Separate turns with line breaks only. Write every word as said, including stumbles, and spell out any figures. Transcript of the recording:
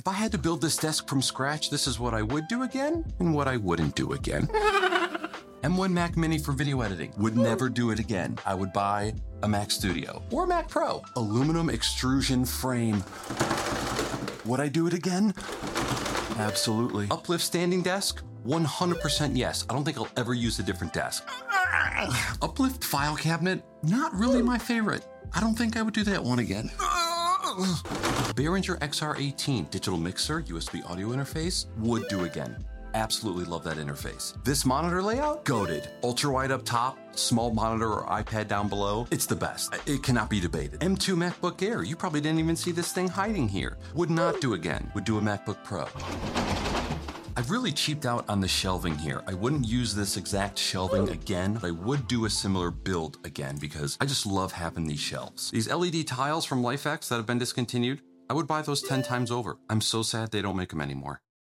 If I had to build this desk from scratch, this is what I would do again and what I wouldn't do again. M one Mac Mini for video editing. Would never do it again. I would buy a Mac Studio or a Mac Pro. Aluminum extrusion frame. Would I do it again? Absolutely. Uplift standing desk? one hundred percent yes. I don't think I'll ever use a different desk. Uplift file cabinet? Not really my favorite. I don't think I would do that one again. Behringer X R eighteen digital mixer, U S B audio interface, would do again. Absolutely love that interface. This monitor layout, goated. Ultra wide up top, small monitor or iPad down below. It's the best. It cannot be debated. M two MacBook Air, you probably didn't even see this thing hiding here. Would not do again. Would do a MacBook Pro. I've really cheaped out on the shelving here. I wouldn't use this exact shelving again, but I would do a similar build again because I just love having these shelves. These L E D tiles from LifeX that have been discontinued, I would buy those ten times over. I'm so sad they don't make them anymore.